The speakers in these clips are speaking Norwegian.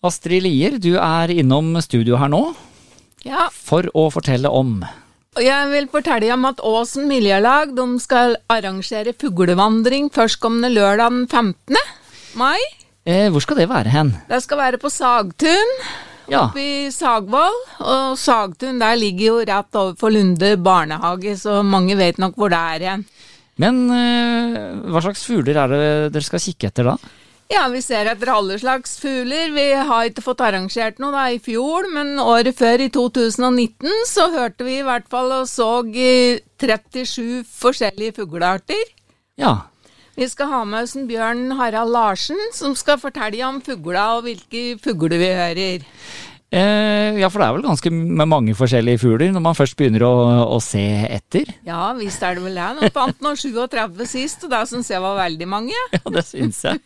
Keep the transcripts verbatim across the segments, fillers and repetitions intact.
Astrid Lier, du er innom studio her nå Ja. for å fortelle om. Og jeg vil fortelle om at Åsen Miljølag de skal arrangere fuglevandring førstkommende lørdag den femtende mai. Eh, hvor skal det være hen? Det skal være på Sagtun, Ja. oppe i Sagvoll. Og Sagtun der ligger jo rett overfor Lunde barnehage, så mange vet nok hvor det er hen. Men eh, hva slags fugler er det dere skal kikke etter da? Ja, vi ser etter alle slags fugler. Vi har ikke fått arrangert noe da i fjor, men året før i to tusen nitten så hørte vi i hvert fall og så eh, trettisju forskjellige fuglearter. Ja. Vi skal ha med oss en Bjørn Harald Larsen, som skal fortelle om fugla og hvilke fugler vi hører. Eh, ja, for det er vel ganske med mange forskjellige fugler når man først begynner å, å se etter. Ja, visst er det vel det. Nå fant nå syttisju sist, og det synes jeg var veldig mange. Ja, det synes jeg.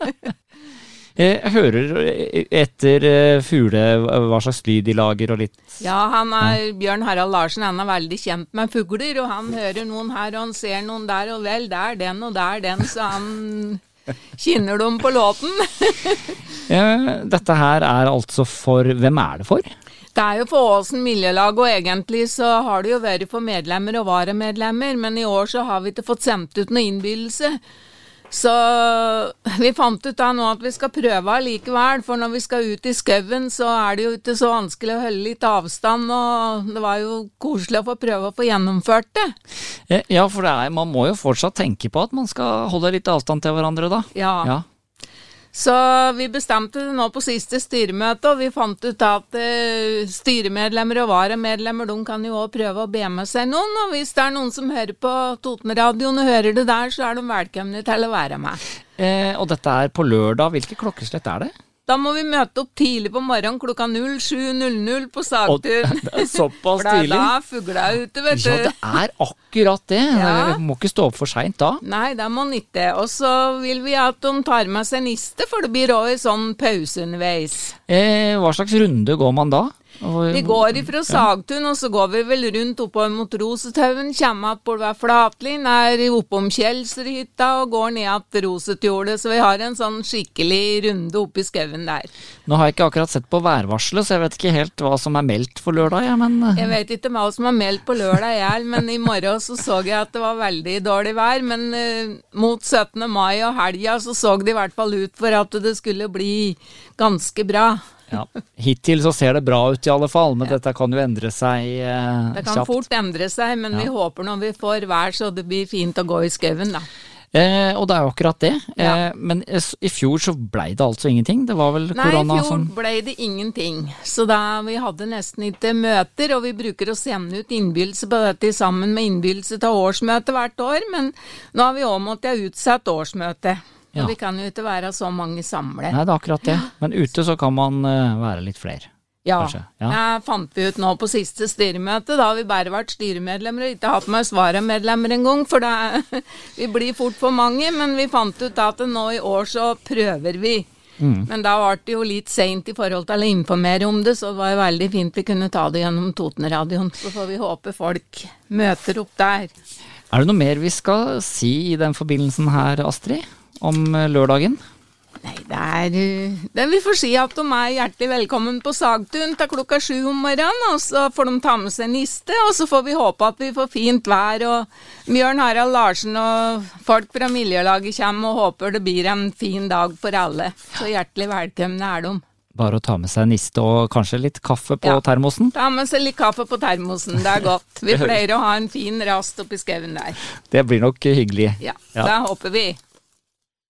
Jeg hører etter eh, fugle hva slags lyd de lager og litt. Ja, han er, Bjørn Harald Larsen, han er veldig kjent med fugler, og han hører noen her, og han ser noen der, og vel, der den, og der den, så han kjenner dem på låten. eh, dette her er altså for, hvem er det for? Det er jo for Åsen Miljølag, og egentlig så har det jo vært for medlemmer og varamedlemmer, men i år så har vi ikke fått sendt ut noen innbydelse. Så vi fant ut da nå at vi skal prøve likevel, for når vi skal ut i skauen så er det jo ikke så vanskelig å holde litt avstand, og det var jo koselig å få prøve å få gjennomført det. Ja, for det er, man må jo fortsatt tenke på at man skal holde litt avstand til hverandre da. Ja. Ja. Så vi bestemte det nå på siste styremøte, og vi fant ut at uh, styremedlemmer og varamedlemmer, de kan jo også prøve å be med seg noen, og hvis det er noen som hører på Totenradioen og hører det der, så er de velkomne til å være med. Eh, og dette er på lørdag, hvilke klokkeslett er det? Da må vi møte opp tidlig på morgenen klokka null sju null null på Sagtun. Og det er såpass tidlig. For det er tidlig. da fugla er ute, vet du. Ja, det er akkurat det. Ja. Vi må ikke stå opp for sent da. Nei, det må den ikke. Og så vil vi at de tar med seg niste, for det blir også en sånn pause underveis. Eh, hva slags runde går man da? Vi går ifra Sagtun, og så går vi vel rundt oppover mot Rosetaugen, kommer at på hver Flatlin, er oppom Kjelsrhytta og går ned til Rosetjordet, så vi har en sånn skikkelig runde oppe i skauen der. Nå har jeg ikke akkurat sett på værvarselet, så jeg vet ikke helt hva som er meldt for lørdag, ja, men... Jeg vet ikke hva som er meldt på lørdag, jeg, men i morgen så så jeg at det var veldig dårlig vær, men uh, mot syttende mai og helga så så det i hvert fall ut for at det skulle bli ganske bra. Ja, hittil så ser det bra ut i alle fall, men ja. Dette kan jo endre seg eh, Det kan kjapt. fort endre seg, men ja. Vi håper når vi får vær så det blir fint å gå i skauen da. Eh, og det er jo akkurat det, Ja. eh, men i fjor så ble det altså ingenting, det var vel Nei, korona som... Nei, i fjor ble det ingenting, så da vi hadde nesten ikke møter, og vi bruker å sende ut innbydelse på dette sammen med innbydelse til årsmøte hvert år, men nå har vi også måttet utsette årsmøte. Ja. Vi kan jo ikke være så mange samlet. Nei, det er akkurat det. Men ute så kan man uh, være litt flere. Ja, ja. Jeg fant vi ut nå på siste styremøte, da har vi bare vært styremedlemmer og ikke hatt med oss varamedlemmer en gang, for det, vi blir fort for mange, men vi fant ut at nå i år så prøver vi. Mm. Men da var det jo litt sent i forhold til å informere om det, så det var jo veldig fint vi kunne ta det gjennom Totenradioen, så får vi håpe folk møter opp der. Er det noe mer vi skal si i den forbindelsen her, Astrid? Om lørdagen? Nei, det er, det vi får si at de er hjertelig velkommen på Sagtun til klokka sju om morgenen, og så får de ta med seg niste, og så får vi håpe at vi får fint vær, og Bjørn Harald Larsen og folk fra miljølaget kommer og håper det blir en fin dag for alle. Så hjertelig velkomne er de. Bare å ta med seg niste og kanskje litt kaffe på ja, termosen? Ta med seg litt kaffe på termosen, det er godt. Vi pleier å ha en fin rast oppi skauen der. Det blir nok hyggelig. Ja, ja. Det håper vi.